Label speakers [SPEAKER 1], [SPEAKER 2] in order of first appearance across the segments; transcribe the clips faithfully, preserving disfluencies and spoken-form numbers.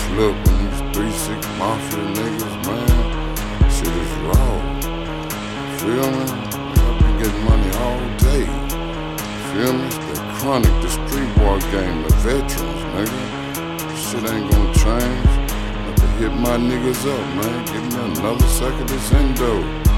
[SPEAKER 1] flip and these three six mafia niggas, man. Shit is raw. Feel me? I be getting money all day. Feel me? The chronic, the street war game, the veterans, nigga. Shit ain't gonna change. I can hit my niggas up, man. Give me another sack of this endo.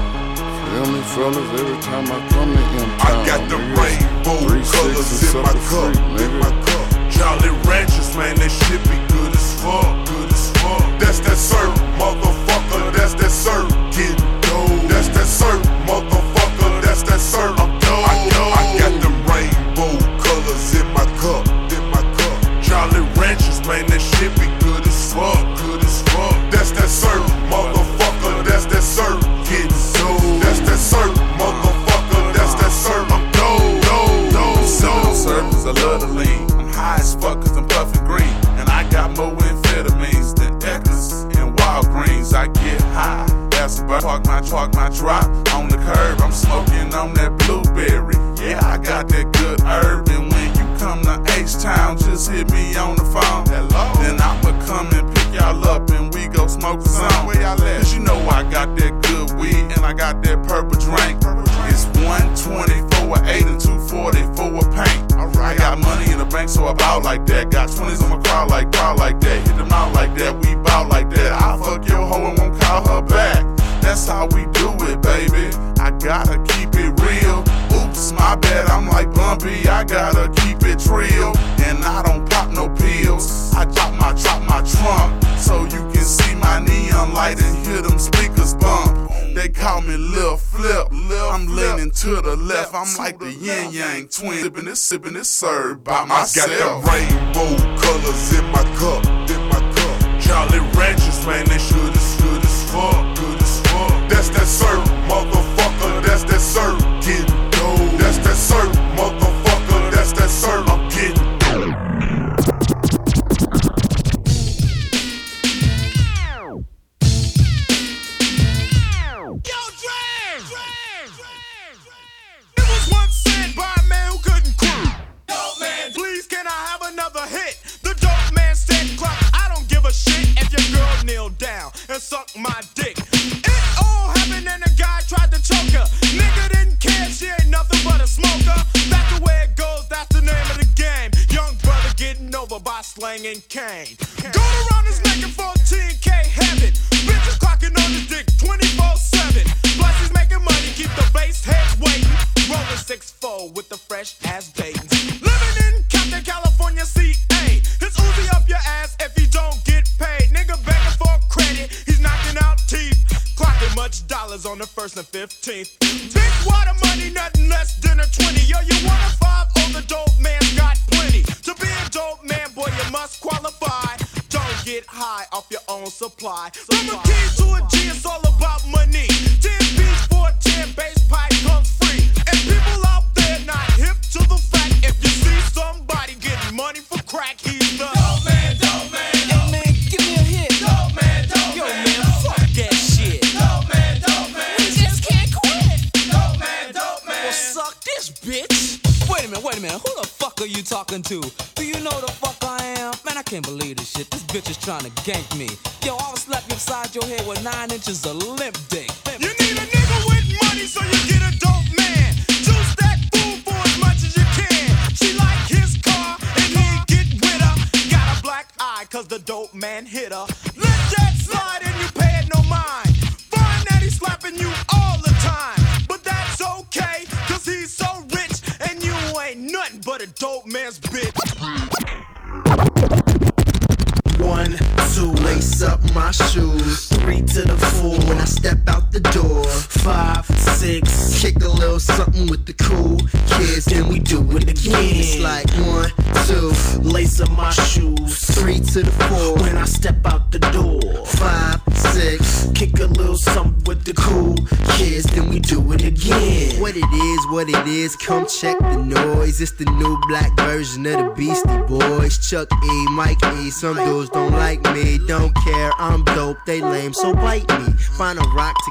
[SPEAKER 1] Feel me, fellas? Every time I come to M-Town,
[SPEAKER 2] I got the
[SPEAKER 1] niggas,
[SPEAKER 2] rainbow
[SPEAKER 1] three,
[SPEAKER 2] colors
[SPEAKER 1] six,
[SPEAKER 2] in my cup,
[SPEAKER 1] free,
[SPEAKER 2] in my cup. Jolly Ranchers, man, that shit be good as fuck, good as fuck. That's that syrup, motherfucker, that's that syrup. Get dough. That's that syrup, motherfucker, that's that syrup. I'm dough. I, I got them rainbow colors in my cup, in my cup. Jolly Ranchers, man, that shit be good as fuck, good as fuck. That's that syrup, motherfucker, that's that syrup. Get dough. That's that syrup, motherfucker, that's that syrup. I'm dough, dough, dough, dough. Syrup is I love the lean. High as fuck cause I'm puffin' green. And I got more amphetamines than Eckers and Walgreens. I get high, that's about park my park my drop on the curb. I'm smoking on that blueberry. Yeah, I got that good herb. And when you come to H-Town, just hit me on the phone. Hello. Then I'ma come and pick y'all up and we go smoke some. Where y'all at? Cause you know I got that good weed and I got that purple drink. It's one twenty for an eight and two forty for a paint. I got money in the bank, so I bout like that. Got twenties on my crowd like, crowd like that. Hit them out like that, we bout like that. I fuck your hoe and won't call her back. That's how we do it, baby. I gotta keep it real. Oops, my bad, I'm like Bumpy. I gotta keep it real. And I don't pop no pills. I drop my, drop my trunk, so you can see my neon light and hear them speakers bump. They call me Lil Flip. I'm leaning to the left. I'm like the yin yang twin. Sipping this, sipping this served by myself. I got the rainbow colors in my cup, in my cup. Jolly Ranchers, man, they should as good as fuck, good as fuck. That's that syrup, motherfucker. That's that syrup. Get dough. That's that syrup, motherfucker. That's that syrup. I'm getting
[SPEAKER 3] and suck my dick. It all happened and a guy tried to choke her. Nigga didn't care, she ain't nothing but a smoker. That's the way it goes, that's the name of the game. Young brother getting over by slanging cane. Go around his neck in fourteen K heaven. Bitches clocking on his dick twenty-four seven. Plus he's making money, keep the bass heads waiting. Rolling six four with the fresh ass Dayton's. Living in Compton, California, C A. It's Uzi up your ass if you don't get paid. Nigga begging for credit, he's knocking out teeth. Clocking much dollars on the first and fifteenth. Big water money, nothing less than a twenty. Yo, you want a five? Oh, the dope man's got plenty. To be a dope man, boy, you must qualify. Don't get high off your own supply. From a key to a G, it's all about money. ten beats for a ten, bass pipe comes free. And people out there not hip to the fact, if you see somebody getting money for crack, he's the dope man, dope man.
[SPEAKER 4] Hey man, give me a hit.
[SPEAKER 3] Dope man, dope
[SPEAKER 4] Yo
[SPEAKER 3] man.
[SPEAKER 4] man, fuck that shit.
[SPEAKER 3] Dope man, dope man.
[SPEAKER 4] We just can't quit.
[SPEAKER 3] Dope man, dope man.
[SPEAKER 4] Well, suck this, bitch. Wait a minute, wait a minute. Who the fuck are you talking to? Do you know the fuck I am? Man, I can't believe this shit. This bitch is trying to gank me. Yo, I'll slap you upside your head with nine inches of limp dick.
[SPEAKER 3] You need a nigga with money so you get a dope man. Juice that fool for as much as you can. She like his car and he get with her. Got a black eye cause the dope man hit her. Let that slide and you pay it no mind. Find that he's slapping you all the time. But that's okay cause he's so rich and you ain't nothing but a dope man's bitch.
[SPEAKER 5] One, two, lace up my shoes. Three to the four when I step out the door. Five, six, kick a little something with the cool kids. Then we do it again. It's like one, two, lace up my shoes. Three to the four when I step out the door. Five, six, kick a little something with the cool kids. Then we do it again. What it is, what it is, come check the noise. It's the new black version of the Beastie Boys. Chuck E, Mike E, some dudes don't like me, don't care, I'm dope, they lame, so bite me. Find a rock to kick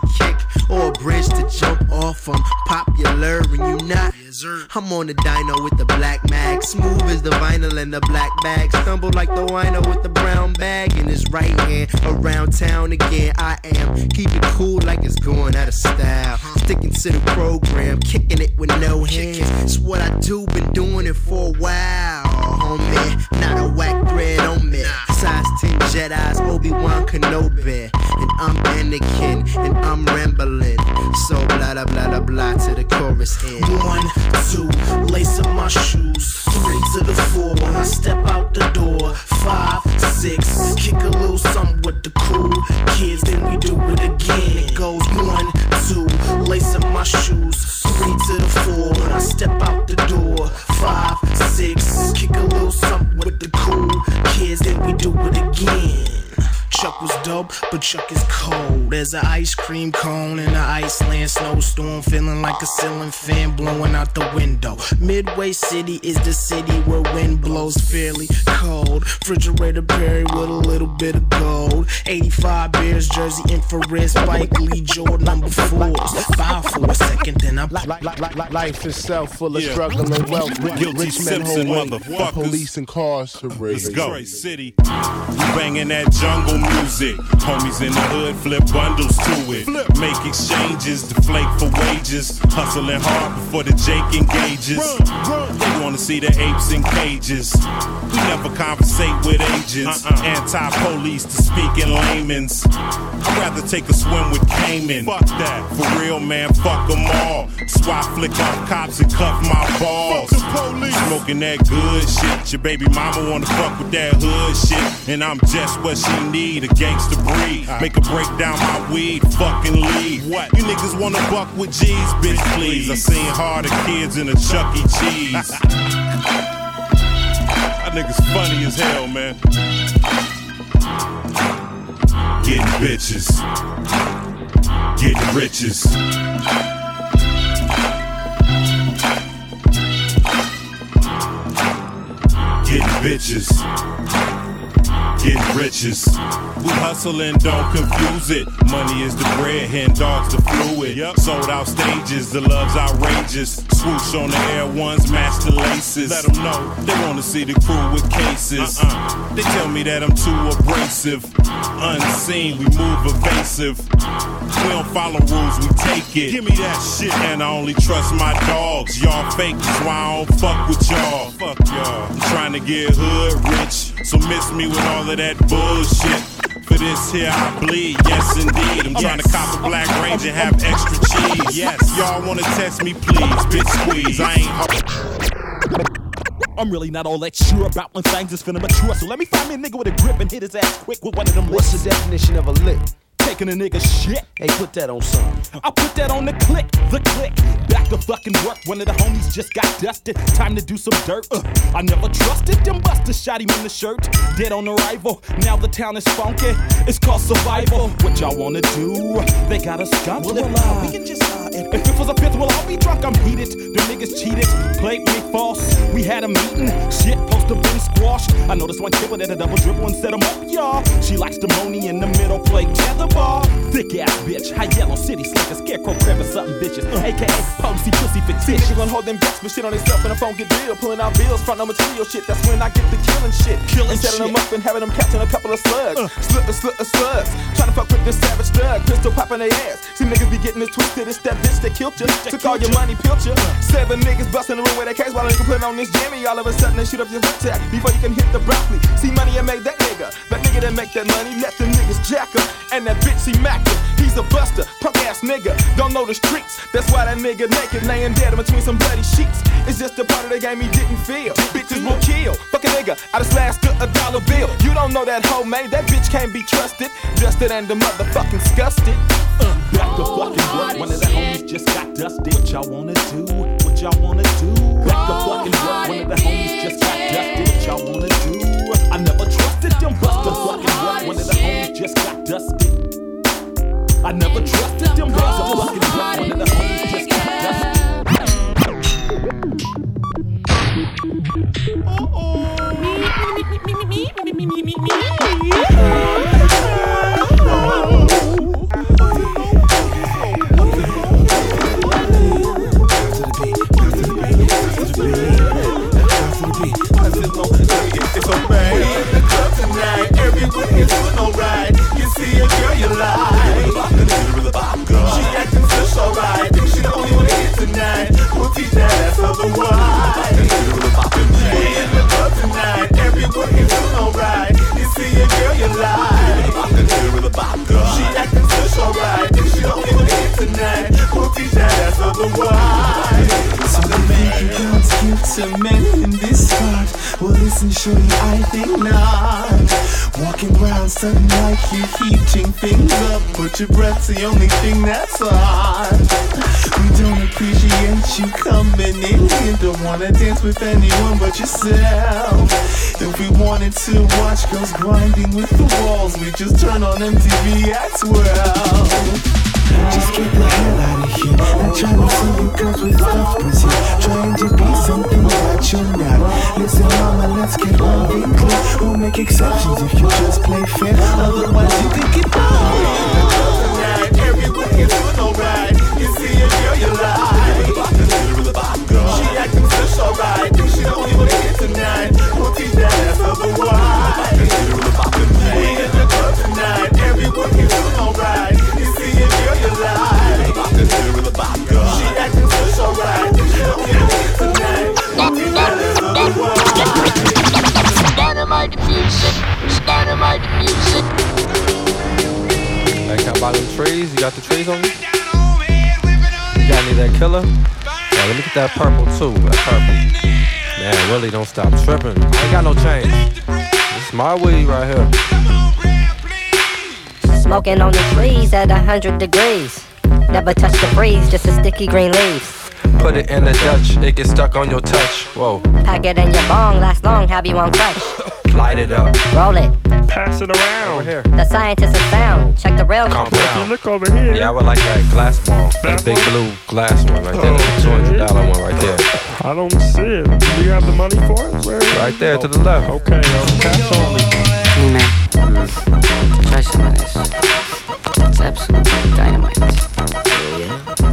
[SPEAKER 5] or a bridge to jump off. I'm popular and you not. I'm on the dyno with the black mag, smooth as the vinyl and the black bag. Stumble like the wino with the brown bag in his right hand. Around town again, I am. Keep it cool like it's going out of style. Sticking to the program, kicking it with no hands. It's what I do, been doing it for a while. Homie, not a whack thread on me. Size ten Jedi's, Obi-Wan Kenobi. And I'm Anakin, and I'm rambling. So blah blah blah blah blah to the chorus end. One, two, lace up my shoes. Three to the four when I step out the door. Five, six, kick a little something with the cool kids, then we do it again. It goes one, two, lace up my shoes. Three to the four when I step out the door. Five, six, kick a little something with the cool kids, then we do it again. Chuck was dope, but Chuck is cold. There's an ice cream cone in an Iceland snowstorm, feeling like a ceiling fan blowing out the window. Midway City is the city where wind blows fairly cold. Refrigerator Perry with a little bit of gold. eighty-five Bears jersey, infrared Spike Lee, Jordan number fours. Bow for a second, then I'm
[SPEAKER 6] life itself full of
[SPEAKER 2] Yeah.
[SPEAKER 6] struggle and wealth.
[SPEAKER 2] Guilty
[SPEAKER 6] Rich men
[SPEAKER 2] Simpson
[SPEAKER 6] hold
[SPEAKER 2] motherfuckers.
[SPEAKER 6] police incarcerated.
[SPEAKER 2] Let's go. City. We banging that jungle music. Homies in the hood flip bundles to it. Make exchanges, deflate for wages. Hustling hard before the Jake engages. They wanna see the apes in cages. We never conversate with agents. Anti-police to speak in layman's. I'd rather take a swim with Cayman. Fuck that. For real, man, fuck them all. Swat flick off cops and cuff my balls. Smoking that good shit. Your baby mama wanna fuck with that hood shit. And I'm just what she need, a gangster breed. Make her break down my weed, fucking leave. What? You niggas wanna buck with G's, bitch, please. I seen harder kids in a Chuck E. Cheese. That nigga's funny as hell, man. Getting bitches. Getting riches. Getting bitches. Getting riches. We hustling, don't confuse it. Money is the bread, hen dogs the fluid. Yep. Sold out stages, the love's outrageous. Swoosh on the air ones, match the laces. Let them know they wanna see the crew with cases. Uh-uh. They tell me that I'm too abrasive. Unseen, we move evasive. We don't follow rules, we take it. Give me that shit. And I only trust my dogs. Y'all fake, that's why I don't fuck with y'all. Fuck y'all. I'm trying to get hood rich, so miss me with all of that bullshit. For this here I bleed, yes indeed. I'm trying to cop a black range and have extra cheese. Yes, y'all wanna test me, please, bitch squeeze. I ain't.
[SPEAKER 7] I'm really not all that sure about when things is finna mature. So let me find me a nigga with a grip and hit his ass quick with one of them
[SPEAKER 8] What's
[SPEAKER 7] licks.
[SPEAKER 8] the definition of a lick?
[SPEAKER 7] Taking a nigga shit.
[SPEAKER 8] Hey, put that on something.
[SPEAKER 7] I put that on the click, the click. Back to fucking work. One of the homies just got dusted. Time to do some dirt. Uh, I never trusted them busters. Shot him in the shirt. Dead on arrival. Now the town is funky. It's called survival. What y'all wanna do? They got a skunk. Well, uh, we can just uh, if, if it was a fifth, well, I'll be drunk. I'm heated. The niggas cheated. Played me false. We had a meeting. Shit, poster been squashed. I noticed one kid that a double dribble and set him up, y'all. She likes the money in the middle. Play tetherball. Thick ass bitch, high yellow city slicker, scarecrow crab or something bitches. Uh, A K A policy pussy fictitious. She gon' hold them backs, but shit on himself and the phone get real. Pulling out bills, front no material shit. That's when I get the killing shit. Killing and setting them up and having them catching a couple of slugs. Uh. Slip and slip and slugs. Trying to fuck with this savage thug. Pistol popping their ass. See niggas be getting it twisted. It's that bitch that killed you. Took all your money, pilch you. Uh. Seven niggas busting the room with their case while a nigga put on this jammy. All of a sudden they shoot up your foot tag before you can hit the broccoli. See money and make that nigga. That nigga that make that money. Let them niggas jack up. And that bitch he macked. He's a buster, punk ass nigga, don't know the streets. That's why that nigga naked, laying dead in between some bloody sheets. It's just a part of the game he didn't feel. Bitches will kill, fuck a nigga, I just slashed a dollar bill. You don't know that hoe, man, that bitch can't be trusted. Dusted and the motherfucking scuffed. Uh, back to fucking work, one of the homies just got dusted. What y'all wanna do? What y'all wanna do? Back to fucking work, one of the homies just got dusted. What y'all wanna do? I never trusted them, bust the fucking work, one of the homies just got dusted. I never trusted them girls. I'm fucking rock. One of the homies just got dusted.
[SPEAKER 9] tonight. Won't teach that ass otherwise. So the man who comes cute to men in this spot. Well, listen, shorty, I think not. Walking around sudden like you heating things up. Put your breath to the only thing that's on. We don't appreciate you coming in here. Don't wanna dance with anyone but yourself. If we wanted to watch girls grinding with the walls, we just turn on M T V at twelve. Just get the hell out of here. Not trying to see you girls with stuff here. Trying to be something that you're not. Listen, mama, let's get one thing clear. We'll make exceptions if you just play fair. Otherwise, you could get bored. Tonight, everyone is doing alright. You see a girl you like. She acting such alright. Think she the only one here tonight. Won't teach that ass otherwise. We in the club tonight. Everyone is doing alright. You see a girl you like. She acting such alright. Think she the only one here tonight. Won't teach that ass otherwise.
[SPEAKER 10] Dynamite music. Dynamite music.
[SPEAKER 11] Hey, can I buy them trees? You got the trees on you? You got any of that killer? Yeah, let me get that purple too. That purple. Man, Willie, don't stop tripping. I ain't got no change. It's my weed right here.
[SPEAKER 12] Smoking on the trees at a hundred degrees. Never touch the breeze, just a sticky green leaves.
[SPEAKER 11] Put it in the Dutch, it gets stuck on your touch. Whoa.
[SPEAKER 12] Pack it in your bong, last long, have you on clutch.
[SPEAKER 11] Light it up.
[SPEAKER 12] Roll it.
[SPEAKER 13] Pass it around.
[SPEAKER 11] Over here.
[SPEAKER 12] The scientist is found. Check the rail
[SPEAKER 11] compound.
[SPEAKER 13] Look over here.
[SPEAKER 11] Yeah, I would like that glass ball. That big blue glass one right there. The two hundred dollar one right there.
[SPEAKER 13] I don't see it. Do you have the money for it? Where
[SPEAKER 11] right there to the left.
[SPEAKER 13] Okay, um, cash only.
[SPEAKER 14] Hey man, try some of this. It's absolute dynamite. Yeah.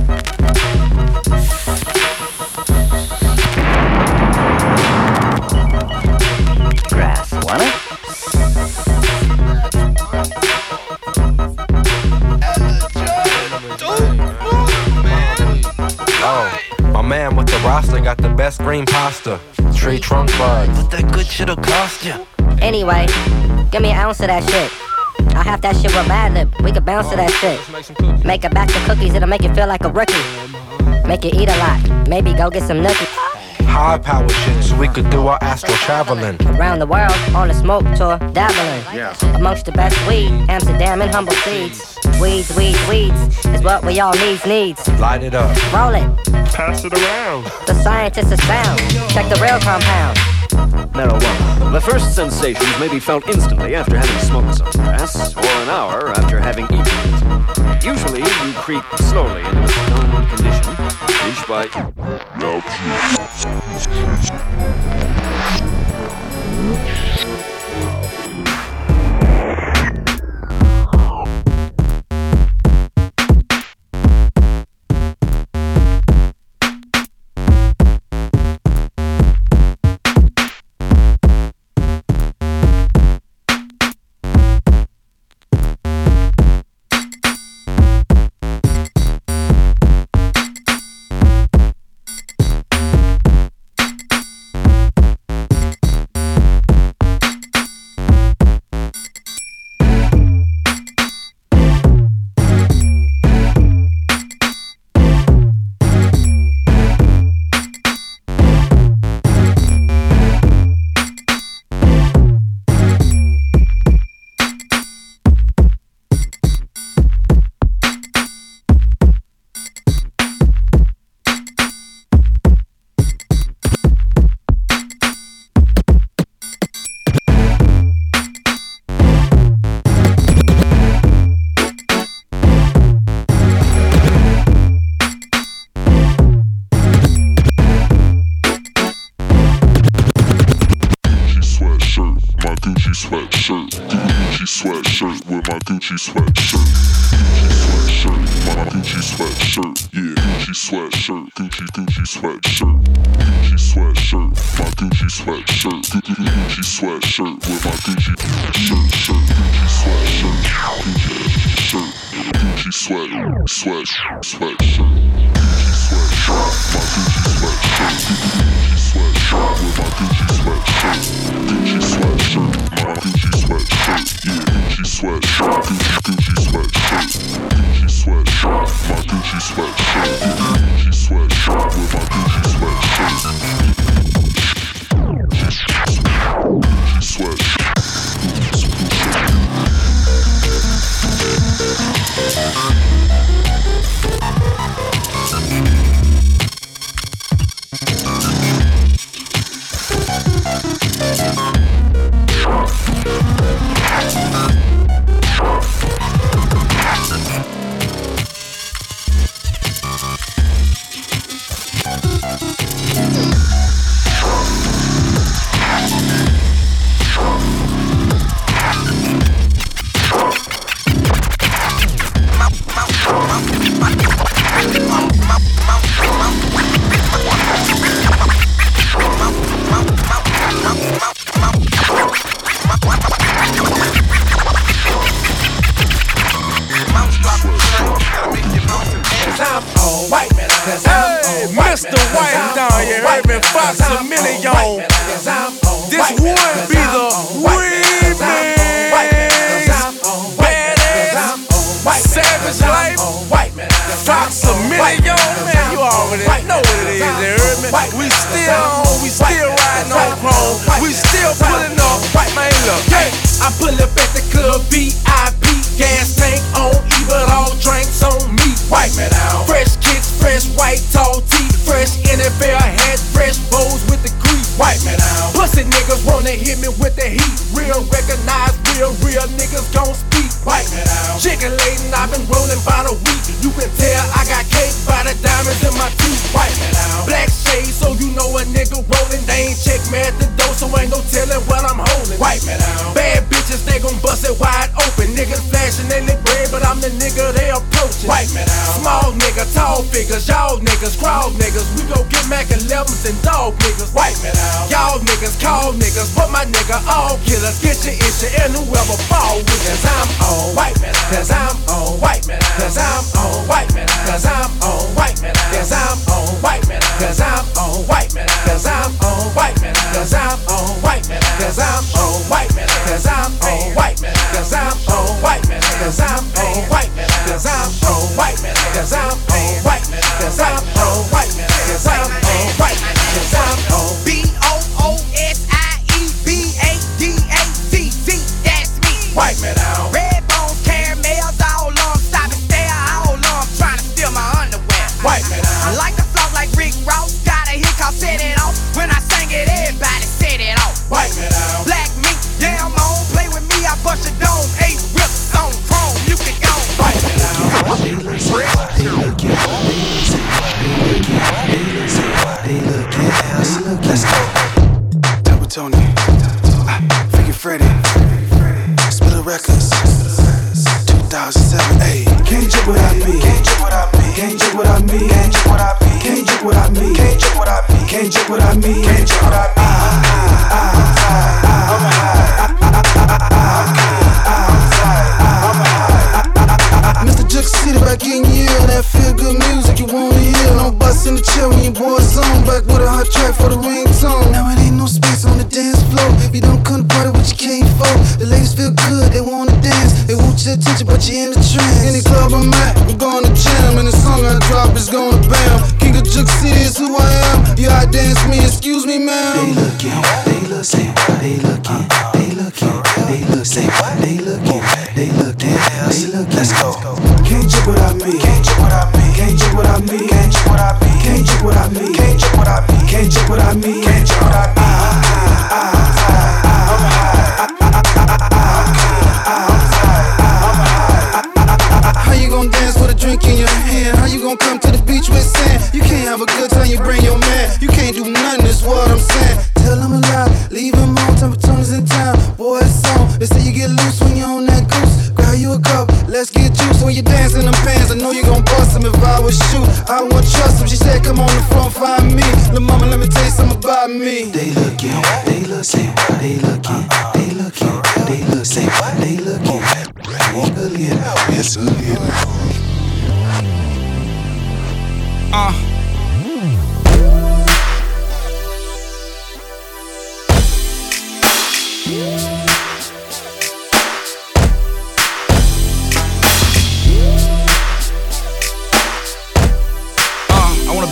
[SPEAKER 12] Grass, want it?
[SPEAKER 11] Oh, my man with the roster got the best green pasta. Tree trunk bud.
[SPEAKER 14] What that good shit'll cost you?
[SPEAKER 12] Anyway, give me an ounce of that shit. I have that shit with Mad Lib. We could bounce to that shit. Make a batch of cookies, it'll make you feel like a rookie. Make you eat a lot. Maybe go get some nookies.
[SPEAKER 11] High power shit so we could do our astral traveling.
[SPEAKER 12] Around the world on a smoke tour, dabbling.
[SPEAKER 11] Yeah.
[SPEAKER 12] Amongst the best weed, Amsterdam and humble seeds. Weeds, weeds, weeds is what we all needs, needs.
[SPEAKER 11] Light it up.
[SPEAKER 12] Roll it.
[SPEAKER 13] Pass it around.
[SPEAKER 12] The scientist is found. Check the real compound.
[SPEAKER 15] Marijuana. The first sensations may be felt instantly after having smoked some grass, or an hour after having eaten it. Usually, you creep slowly into a stoned condition, inch by
[SPEAKER 2] Now sweatshirt with my Gucci sweatshirt. Gucci sweatshirt, my Gucci sweatshirt. Yeah, Gucci sweatshirt, Gucci Gucci sweatshirt. Gucci sweatshirt, my Gucci sweatshirt. Gucci sweatshirt with my Gucci shirt shirt. Gucci sweatshirt, Gucci shirt. Gucci sweat sweat sweatshirt. Gucci sweatshirt, my Gucci sweatshirt. Gucci sweatshirt with my Gucci sweatshirt. Gucci sweatshirt, my Gucci sweatshirt. Yeah, Gucci sweatshirt, Gucci Gucci sweatshirt. Gucci sweatshirt, my Gucci Gucci sweatshirt. Gucci sweatshirt with my Gucci sweatshirt. Gucci sweatshirt.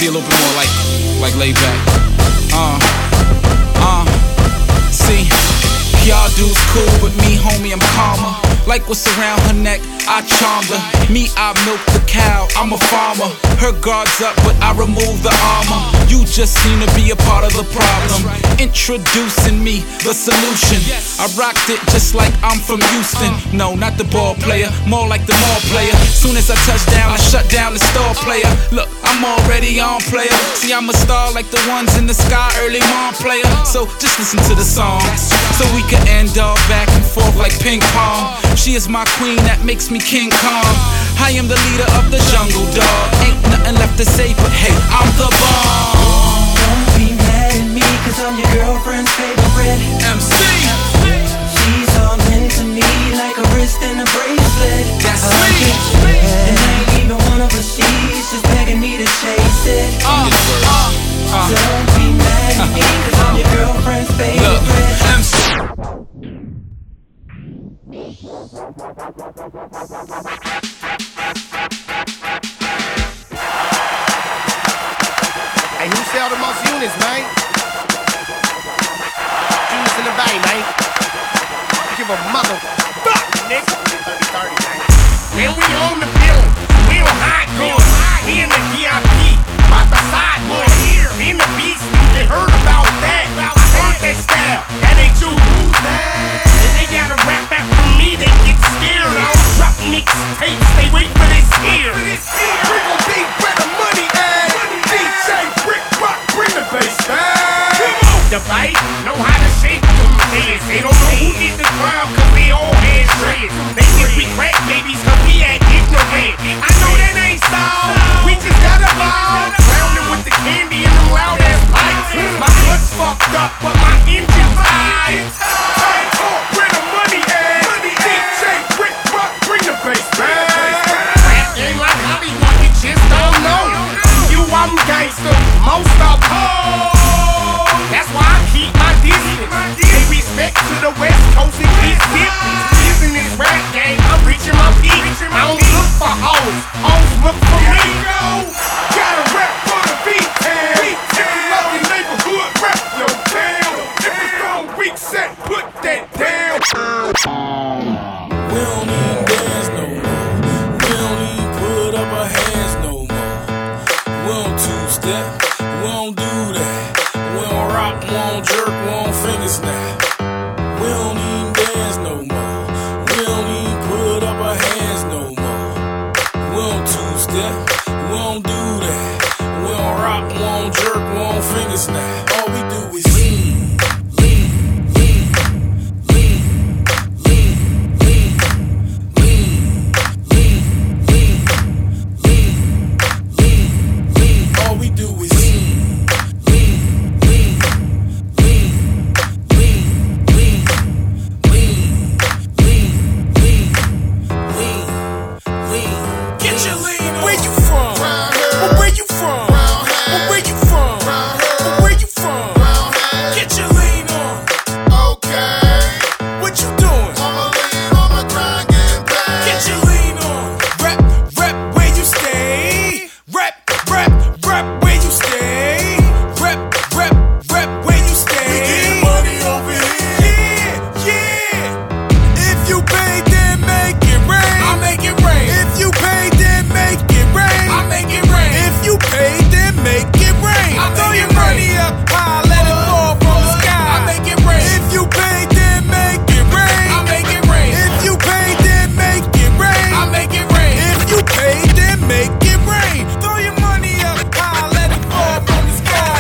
[SPEAKER 4] be a little bit more like, like laid back. Uh, uh, see, y'all dudes cool, but me, homie, I'm calmer. Like what's around her neck, I charmed her. Me, I milk the cow, I'm a farmer. Her guard's up, but I remove the armor. You just seem to be a part of the problem. Introducing me, the solution. I rocked it just like I'm from Houston. No, not the ball player, more like the mall player. Soon as I touch down, I shut down the store player. Look, I'm already on player. See, I'm a star like the ones in the sky, early morn player. So just listen to the song, so we can end all back and forth like ping pong. She is my queen that makes me King Kong. I am the leader of the jungle, dog. Ain't nothing left to say, but hey, I'm the bomb.
[SPEAKER 16] Don't be mad at me, cause I'm your girlfriend's favorite
[SPEAKER 4] M C.
[SPEAKER 16] She's all into me like a wrist and a bracelet.
[SPEAKER 4] That's
[SPEAKER 16] I
[SPEAKER 4] me.
[SPEAKER 16] And I ain't even one of her, she's just begging me to chase it.
[SPEAKER 4] Uh, uh, uh.
[SPEAKER 16] Don't be mad at me, cause I'm your girlfriend's favorite.
[SPEAKER 4] Look, M C.
[SPEAKER 17] Hey, who sell the most units, man? Units in the bay, man. Give a mother fuck, nigga. thirty thirty, man.
[SPEAKER 18] Man, we on the bill. We on high goods. We in the V I P. About the sideboard here. In the beast. They heard about that. I heard that style. That ain't you. And they gotta rap back from me. They get scared. I don't drop mixtapes. They wait for this here.
[SPEAKER 2] We gon' be where the money at. D J Brick Rock, bring the bass back.
[SPEAKER 18] The bite know how to shake them heads. They don't know who did the crowd cause they all had dreads. They think we crack babies cause we act ignorant. I know that ain't so. We just gotta ball. Drowning with the candy and them loud ass pipes. My blood's fucked up but my engine's high.
[SPEAKER 2] Where the money at? D J Brick Rock, bring the bass back.
[SPEAKER 18] Rap game like Hollywood, you just don't know. You, I'm gangster, most of them. That's why I keep my distance. They respect to the West Coast and get different. Using this rap game, I'm reaching my peak. I don't look for hoes, hoes look for me.
[SPEAKER 2] Gotta rap for the beat town. If you love your neighborhood, rap your town. If it's on weak set, put that down.
[SPEAKER 3] We don't even dance no more. We don't even put up our hands no more. We don't two-step, we don't do that. We don't rock, we don't jerk, we don't finger snap. We don't even dance no more. We don't even put up our hands no more. We don't two-step, we don't do that. We don't rock, we don't jerk, we don't finger snap. All we do is lean, lean, lean, lean, lean, lean, lean, lean, lean, lean, lean. All we do is lean, lean, lean, lean, lean, lean, lean, lean, lean, lean, lean. Get your lean on. Where you from? Well, where you from? Well, where you from? Well, where you from? Get your lean on.
[SPEAKER 2] Okay.
[SPEAKER 3] What you doing?
[SPEAKER 2] I'ma lean on my grind, getting paid.
[SPEAKER 3] Get your lean on. Rep, rep where you stay. Rep, rep, rep where you stay. Rep, rep, rep where you stay.
[SPEAKER 2] We getting money over here.
[SPEAKER 3] Yeah, yeah. If you pay, then make it rain. I make it rain. If you pay, then make it rain. I make it rain. If you pay, then make it rain. I throw your money up high, let it fall from the sky. I make it rain. If you pay, then make it rain. I make it rain. If you pay, then make it rain. I make it rain. If you pay, then make it rain. Throw your money up high, let it fall from the sky.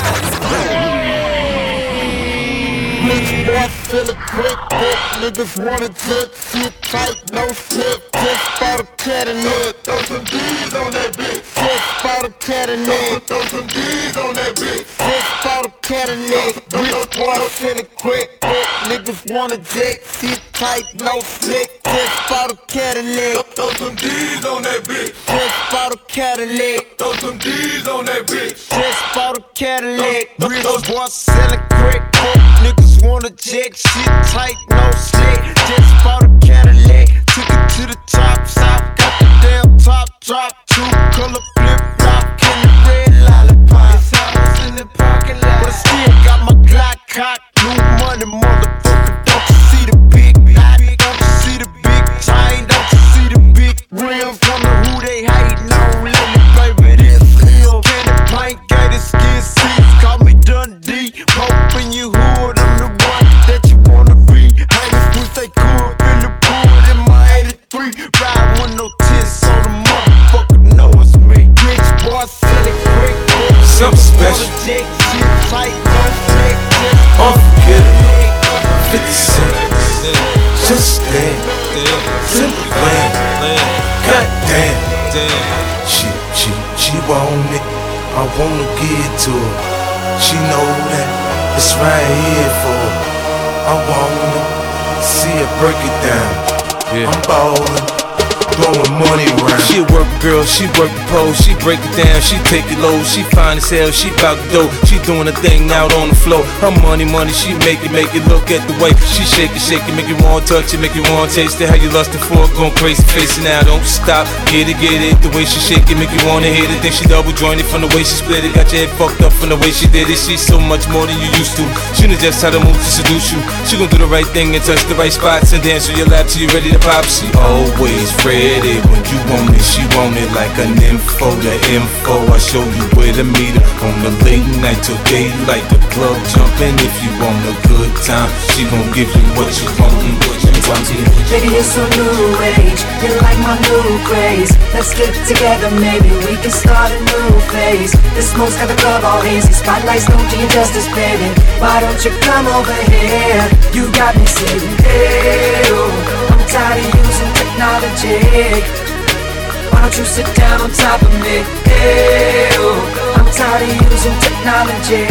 [SPEAKER 1] Niggas boy feel it quick, quick. Niggas wanna tip, sit tight, no slip. Just for the cat and nip.
[SPEAKER 2] Throw some D's on that bitch.
[SPEAKER 1] Just for the cat and nip.
[SPEAKER 2] Throw some D's on that bitch.
[SPEAKER 1] Just for the cat and nip. Rich boy feel it quick, quick. Niggas wanna jet, sit tight, no slick. Just for the cat and nip.
[SPEAKER 2] Throw some D's on that bitch.
[SPEAKER 1] Just for the Cadillac.
[SPEAKER 2] Throw some D's on that bitch.
[SPEAKER 1] Just for the Cadillac. Rich boy selling crack, quick. Niggas wanna jet, shit tight, no slick. Just for the Cadillac. Took it to the top, stop, got the damn top drop. Two color flip flop, in the red lollipop.
[SPEAKER 19] she want it, I wanna give it to her. She know that it's right here for her. I wanna see her break it down. Yeah. I'm ballin', throwing money around. She a work girl, she work the pole, she break it down, she take it low, she fine as hell, she bout the dough, she doing her thing out on the floor. Her money, money, she make it, make it. Look at the way she shake it, shake it, make you wanna touch it, make you wanna taste it. How you lustin' for it, going crazy, face it now, don't stop. Get it, get it, the way she shake it, make you wanna hit it. Think she double jointed from the way she split it, got your head fucked up from the way she did it. She's so much more than you used to. She knows just how to move to seduce you. She gon' do the right thing and touch the right spots and dance on your lap till you ready to pop. She always ready when you want it, she want it like an info. The info, I show you where to meet her on the late night till daylight. The club jumping if you want a good time. She gon' give you what you want and what you want.
[SPEAKER 16] Baby, you're so new age, you're like my new craze. Let's get together, maybe we can start a new phase. The smoke's got the club all hazy, spotlights don't do you justice, baby. Why don't you come over here? You got me saying, hey, oh, I'm tired of using technology. Why don't you sit down on top of me? Hey, oh, I'm tired of using technology.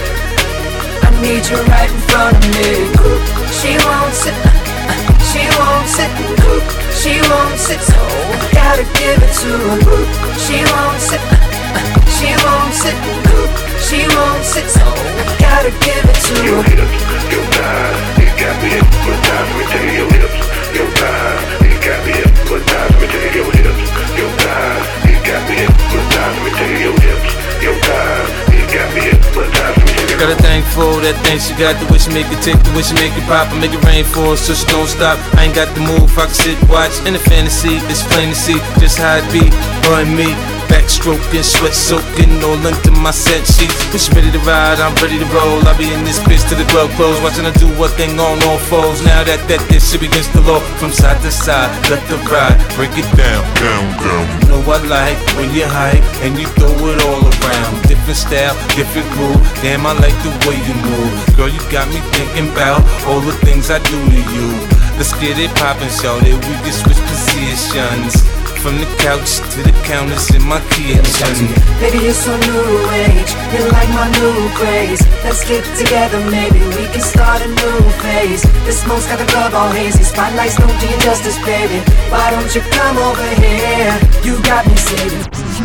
[SPEAKER 16] I need you right in front of me. She won't sit, she won't sit, she won't sit, so I gotta give it to her. She won't sit, she won't sit, she won't sit, so I gotta give it to her.
[SPEAKER 2] Your hips, your thighs, it got me hypnotized. Let me tell you, your hips, your thighs, it got me hypnotized. Let me tell you, your hips, your thighs, it got me hypnotized. Let me tell you, your hips, your thighs, it got me hypnotized.
[SPEAKER 19] Got a thing for that thing she got, the way she make it tick, the way she make it pop and make it rain for her, so she don't stop. I ain't got the move, I can sit, watch in the fantasy, it's plain to see just how it be, her and me. Backstroking, sweat soaking, all into my set sheets. When she ready to ride, I'm ready to roll. I'll be in this bitch till the club close, watching her do one thing on all fours. Now that that this shit begins to low, from side to side, let the ride, break it down, down, down. You know I like when you hype and you throw it all around. Different style, different groove. Damn, I like the way you move. Girl, you got me thinking about all the things I do to you. Let's get it poppin', shawty. We can switch positions. From the couch to the counters in my kitchen.
[SPEAKER 16] Baby, you're so new age, you're like my new craze. Let's get together, maybe we can start a new phase. The smoke's got the club all hazy, spotlights don't do you justice, baby. Why don't you come over here? You got me saying,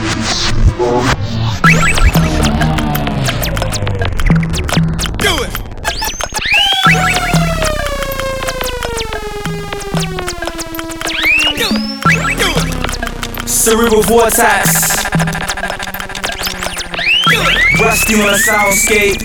[SPEAKER 3] do it.
[SPEAKER 9] Cerebral vortex, rusty on a soundscape.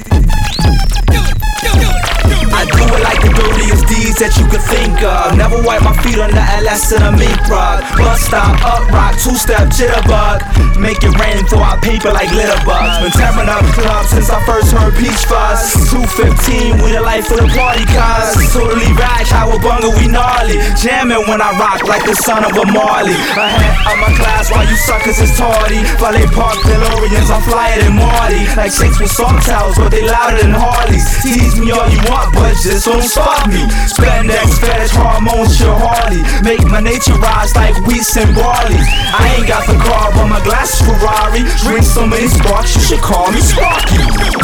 [SPEAKER 9] I do it like the dirtiest deeds that you could think of. Never wipe my feet on the L S in a mink rug. Bus stop, up rock, two-step jitterbug. Make it rain for our paper like litter bugs. Been tearing up clubs since I first heard Peach Fuzz. two fifteen, we the life of the party cuz. Totally rash, how a bunga we gnarly. Jamming when I rock like the son of a Marley. Ahead of my class while you suckers is tardy. Valet Park DeLoreans, I'm flyer than Marty. Like shakes with sawtails, but they louder than Harleys. Tease me all you want, but just don't spot me. Spandex, fetish, hormones, your Harley. Make my nature rise like wheats and barley. I ain't got the car, but my glass is Ferrari. Drink so many sparks, you should call me Sparky.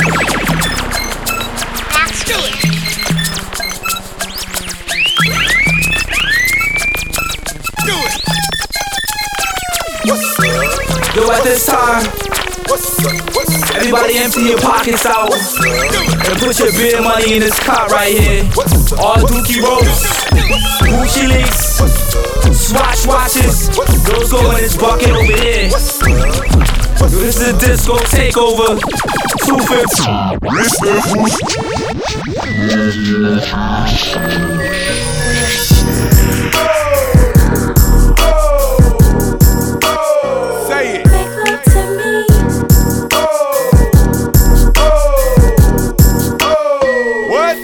[SPEAKER 3] Let's do it. Do it.
[SPEAKER 9] Yo, at this time, everybody empty your pockets out and put your beer money in this pot right here. All Dookie Ropes, Gucci links, Swatch watches, those go in this bucket over here. Yo, this is a disco takeover. two fifty.
[SPEAKER 3] Say it. What?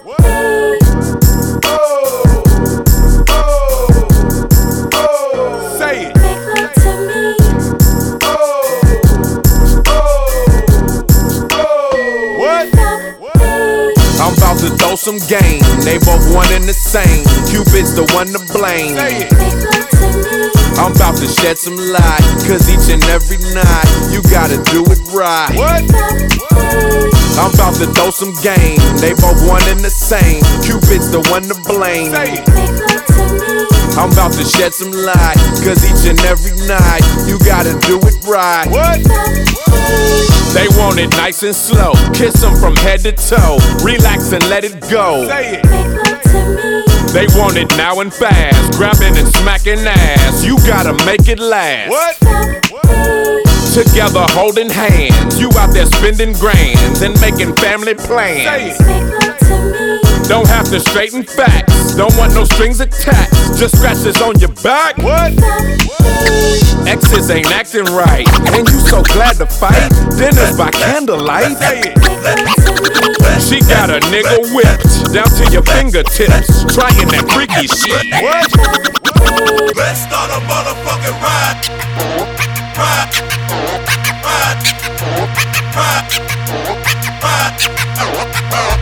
[SPEAKER 3] Say it. What? I'm about to throw some game. They both one and the same. Cupid's the one to blame. Say it.
[SPEAKER 20] I'm about to shed some light, cause each and every night you gotta do it right. What? I'm about to throw some game, they both one and the same. Cupid's the one to blame. Say it. I'm about to shed some light, cause each and every night you gotta do it right. What? They want it nice and slow, kiss them from head to toe, relax and let it go. Say it. They want it now and fast, grabbing and smacking ass, you gotta make it last. What? Together holding hands, you out there spending grands and making family plans. Say it. Don't have to straighten facts, don't want no strings attached, just scratches on your back. What? Exes ain't acting right, and you so glad to fight. Dinner's by candlelight. She got a nigga whipped down to your fingertips, trying that freaky shit. What?
[SPEAKER 2] Let's start a motherfucking ride. Ride. Ride. Ride. Ride.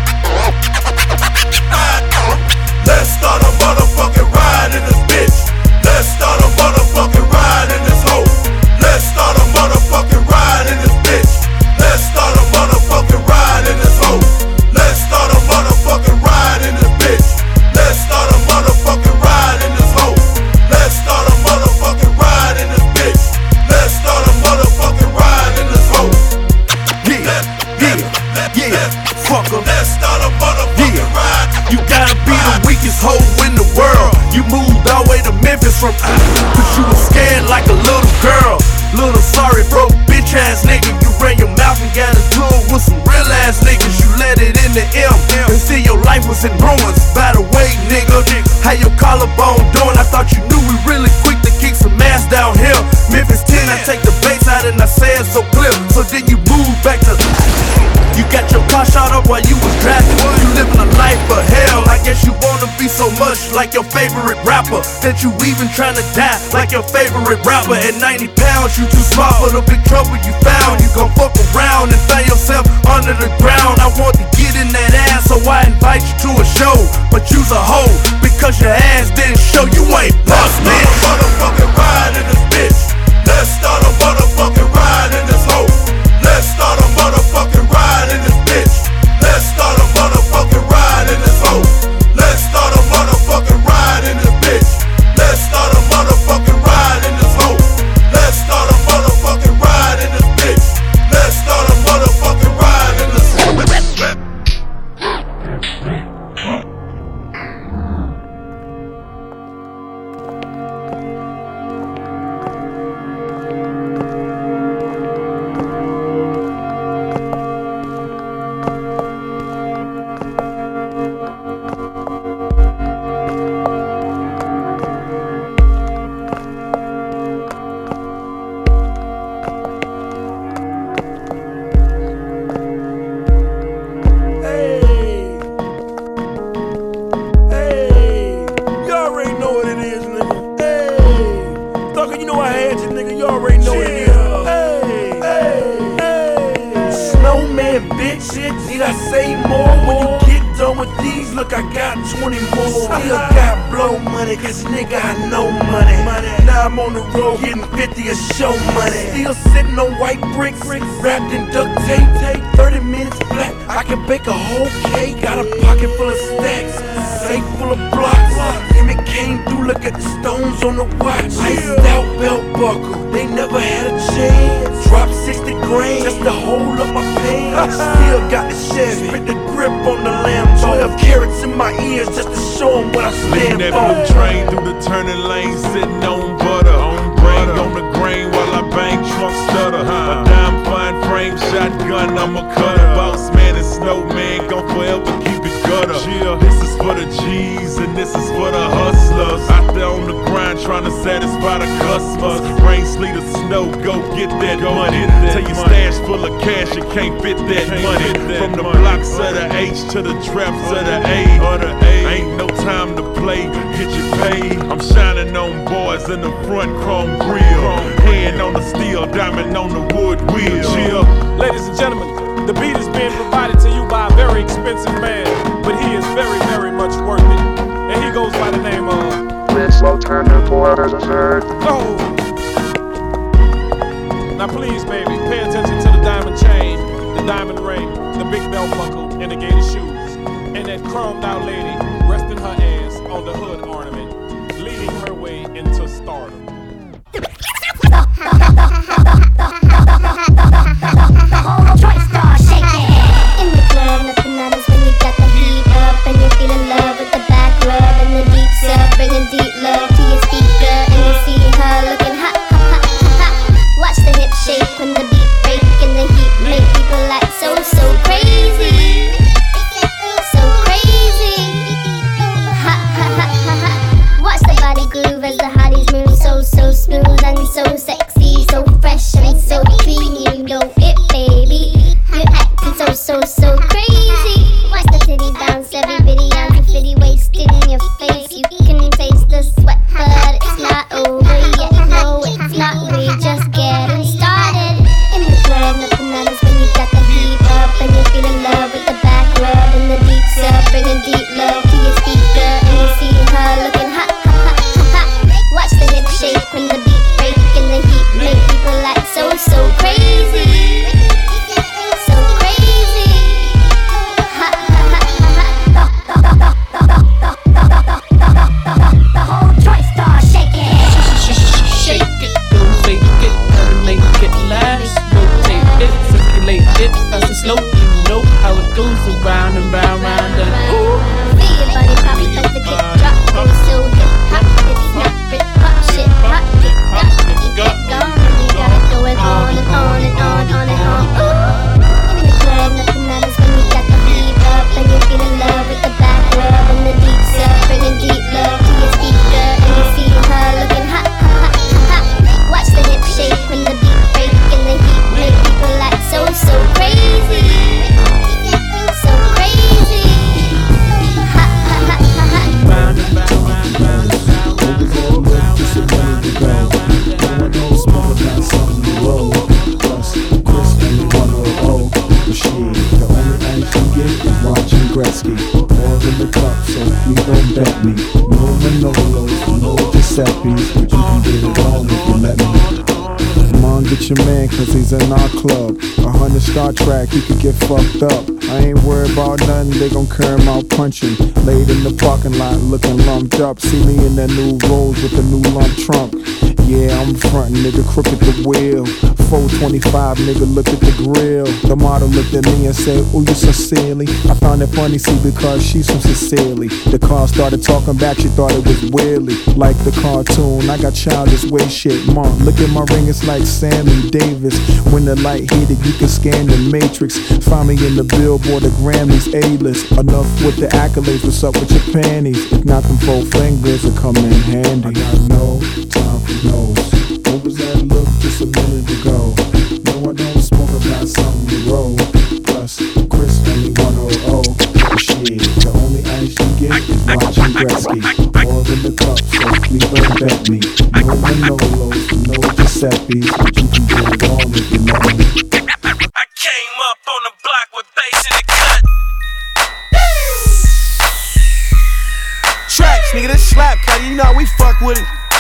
[SPEAKER 2] Let's start a motherfucking ride in this bitch. Let's start a motherfucking ride in this hoe. Let's start a motherfucking ride in this bitch. Let's start a motherfucking ride in this hoe. Let's start a motherfucking ride in this bitch. Let's start a motherfucking ride in this hoe. Let's start a motherfucking ride in this bitch. Let's start a motherfucking ride in this hoe.
[SPEAKER 17] Yeah, yeah, yeah, fuck 'em.
[SPEAKER 2] Let's start a motherfucking
[SPEAKER 17] yeah.
[SPEAKER 2] ride.
[SPEAKER 17] You gotta be the weakest hoe in the world. You moved all the way to Memphis from uh, cause you was scared like a little girl. Little sorry broke bitch ass nigga. You ran your mouth and got into it with some real ass niggas. You let it in the M and see your life was in ruins. By the way, nigga, how your collarbone doing? I thought you knew we really quick to kick some ass down here. Memphis ten, I take the bass out and I say it so clear. So then you move back to you got your car shot up while you was driving. You living a life of hell. I guess you wanna be so much like your favorite rapper that you even tryna die like your favorite rapper. At ninety pounds, you too smart for the big trouble you found. You gon' fuck around and find yourself under the ground. I want to get in that ass, so I invite you to a show. But you's a hoe because your ass didn't show. You ain't lost, bitch.
[SPEAKER 2] Let's start a motherfucking ride in this bitch. Let's start a motherfucking ride in this hoe. Let's start a motherfucking ride in this bitch. Let's start a motherfucking ride in this hoe. Let's start a motherfucking ride in this bitch. Let's start a motherfucking ride in this hoe. Let's start a motherfucking ride in this bitch. Let's start a motherfucking ride in this hoe.
[SPEAKER 17] Bake a whole cake, got a pocket full of stacks, safe full of blocks. And it came through, look at the stones on the watch. Iced out belt buckle, they never had a chance. Dropped sixty grand just to hold up my pants. Still got the Chevy, fit the grip on the Lambo. twelve carats in my ears just to show them what I stand
[SPEAKER 21] Leading
[SPEAKER 17] for.
[SPEAKER 21] that blue train through the turning lane, sitting on butter. On brain on the grain while I bang trunk stutter. A dime fine frame shotgun, I'm a cutter. Boss man and snowman, gon' forever keep it gutter. Chill, this is for the G's and this is for the hustlers. Out there on the grind trying to satisfy the customers. Rain, sleet, or snow, go get that go money. Get that Tell your money. Stash full of cash, you can't fit that can't money. That From the money. Blocks of the H to the traps of the A. Or the A. Ain't no time to play, get your pay. I'm shining on boys in the front chrome grill. Hand on the steel, diamond on the wood wheel. Chill.
[SPEAKER 22] Ladies and gentlemen, the beat is being provided to you by a very expensive man, but he is very, very much worth it. And he goes by the name of
[SPEAKER 23] Slow Turner.
[SPEAKER 22] Go! Now please, baby, pay attention to the diamond chain, the diamond ring, the big belt buckle, and the gator shoes. And that chromed out lady resting her ass on the hood ornament, leading her way into stardom.
[SPEAKER 5] The whole joint starts shaking. In the club, nothing matters when you got the heat up and you're feeling love with the back rub and the deep sub, bringing deep love to your speaker and you see her looking hot, hot, hot, hot. Watch the hip shake when the beat break and the heat make people like so, so crazy, so crazy. Hot, hot, hot, hot, hot. Watch the body groove as the hotties move so, so smooth and so sexy, so fresh and so clean. You know it, baby. You're acting so, so, so crazy. Watch the titty bounce, every bitty ounce of fitty wasted in your face. You can taste the sweat, but it's not over yet. No, it's not. We just getting started. In the club, nothing matters when you got the heat up and you're feeling love with the back rub and the deep sub, bringing deep love to your speaker and you see her looking hot, hot, hot, hot. Watch the hip shake when the beat break and the heat make people like so, so crazy, so crazy. Hot, hot, hot, hot, hot. The whole joint starts shaking.
[SPEAKER 6] Shake it, don't fake it, gotta make it last. Rotate it, circulate it, fast and slow. You know how it goes around and round, round and ooh.
[SPEAKER 5] Feel your body pop, let the kick drop. Go so hip hop, it's snap it, pop shit, hot, kick drop. You get gone, you got it going on and on and on, on and on. Ooh. In the club, nothing matters when you got the heat up and you're feeling love with the back rub and the deep sub, bringing deep love to your speaker and you see her looking hot, hot, hot, hot. Watch the hip shake when the beat break and the heat make people like so, so crazy, so crazy. Hot, hot, hot, hot, hot.
[SPEAKER 6] Round and round, round, round, round, round, round, round, round, round, round,
[SPEAKER 9] Don't smoke about something to roll. Plus, Chris and one oh oh. Machine. The only thing you get is watching Gretzky. More in the cup, so please don't bet me. No Manolos, no Giuseppe's, but you can get it all if you let me. Come on, get your man, cause he's in our club. A hundred Star Trek, he could get fucked up. I ain't worried about nothing, they gon' carry him out punching. Laid in the parking lot, looking lumped up. See me in that new Rolls with the new lump trunk. Yeah, I'm frontin', nigga, crooked the wheel. four twenty-five, nigga, look at the grill. The model looked at me and said, ooh, you so silly. I found it funny, see, because she's from Sicily. The car started talking back, she thought it was Willie. Like the cartoon, I got childish way shit. Mom, look at my ring, it's like Sammy Davis. When the light hit it, you can scan the matrix. Find me in the Billboard, the Grammys, A-list. Enough with the accolades, what's up with your panties? If not, them four fingers will come in handy. I got no time for no. What was that look just a minute ago? No, I don't smoke about something to roll. Plus, Chris only one oh oh. Shit, the only ice you get is watching Gretzky. More in the cup, so please don't bet me. No Manolos, no Giuseppe's, but you can get it all if you know me.
[SPEAKER 17] I came up on the block with bass in the cut. Tracks, nigga, this slap cut, you know we fuck with it.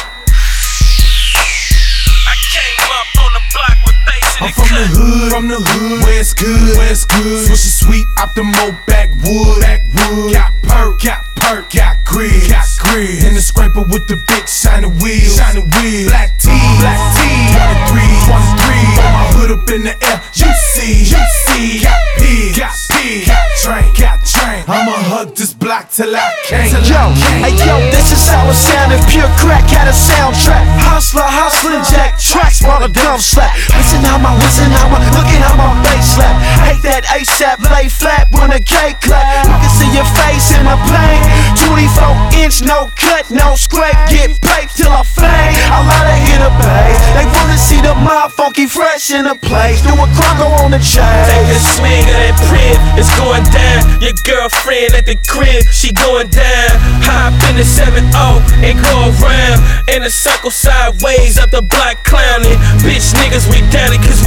[SPEAKER 19] I'm from the hood, from the hood, where it's good, where it's good. Swish it sweet, Optimo, backwood, backwood. Got perk, got perk, got grid, got grid. In the scraper with the big shiny wheels, shiny wheels. Black tee, black tee, twenty-three, twenty-three. Throw my hood up in the air, you see, you see. Got pigs, got pigs, got train, got train. I'ma hug this block till I can't.
[SPEAKER 23] Yo, hey yo, this is how it sounded. Pure crack had a soundtrack. Hustler, hustling, jack tracks while a dumb slap. Listen how my, listen how my, look at how my bass slap. Hate that ASAP, lay flat when the cake clap. You can see your face in the plane. twenty-four inch, no cut, no scrape. Get paid till I fade. I let her hit a bass. They wanna see the mob funky fresh in the place. Do a croco on the chain.
[SPEAKER 17] Take a swing of that print, it's going down. Your girlfriend at the crib, she going down. Hop in the seven oh and go around in a circle sideways up the block clowning. Bitch niggas, we down it cause we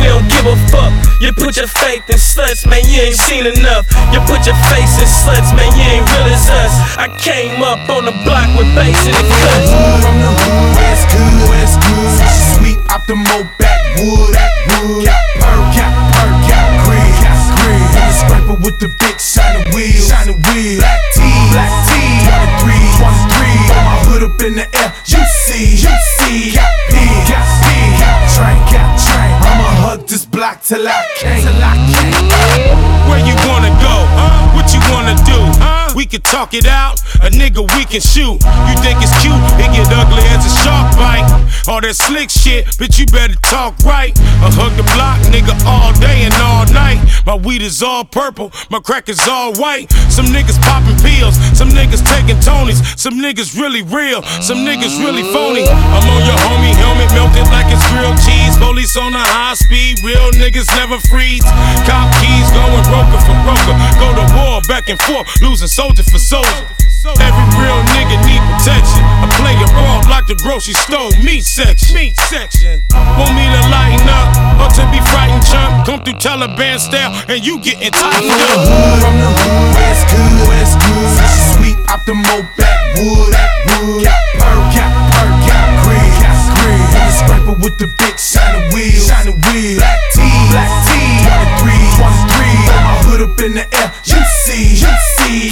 [SPEAKER 7] don't give a fuck. You put your faith in sluts, man, you ain't seen enough. You put your face in sluts, man, you ain't real as us. I came up on the block with bass in the cuts.
[SPEAKER 9] From the hood, West good, West good. Sweet optimal backwood, backwood. Cap perk, cap perk, cap grid, cap grid. On the scraper with the big shiny wheels, shiny wheels. Black tee, black tee. twenty-three, twenty-three. Put my hood up in the air, you see, you see. Cap pig, cap pig, cap train, cap train. I'ma hug this block till I can't, till I can't.
[SPEAKER 3] Where you wanna go? Huh? What you wanna do? Huh? We can talk it out, a nigga we can shoot. You think it's cute? It get ugly as a shark bite. All that slick shit, bitch, you better talk right. I hug the block, nigga, all day and all night. My weed is all purple, my crack is all white. Some niggas popping pills, some niggas taking Tonys. Some niggas really real, some niggas really phony. I'm on your homie helmet, melted like it's grilled cheese. Police on a high speed, real niggas never freeze. Cop keys going broker for broker. Go to war, back and forth, losing soldier for soldier. Every real nigga need protection. I play a role like the grocery store meat section. Meat section. Want me to lighten up or to be frightened, chump? Come through Taliban style and you getting tightened up.
[SPEAKER 9] From the hood, West good, West good. Sweet optimal backwood, backwood. Cap perk, cap perk, cap grid, cap grid. On the scraper with the big shiny wheels, shiny wheels. Black tee, black tee. twenty-three, twenty-three. Put my hood up in the air, you see, you see.